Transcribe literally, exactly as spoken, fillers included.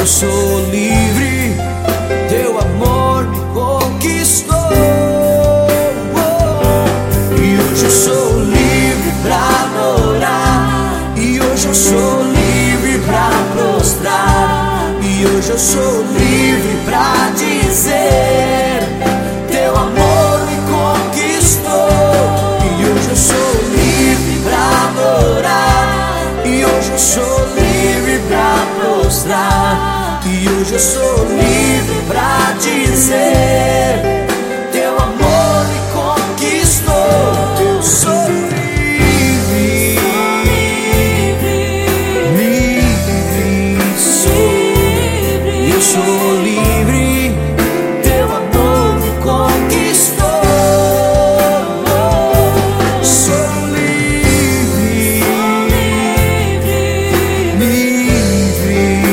eu sou livre, teu amor me conquistou. E hoje eu sou livre pra adorar, e hoje eu sou livre pra prostrar, e hoje eu sou livre pra dizer: teu amor me conquistou. E hoje eu sou livre pra adorar, e hoje eu sou livre pra prostrar, e hoje eu sou livre pra dizer: teu amor me conquistou. Eu sou livre, livre, sou, eu sou livre.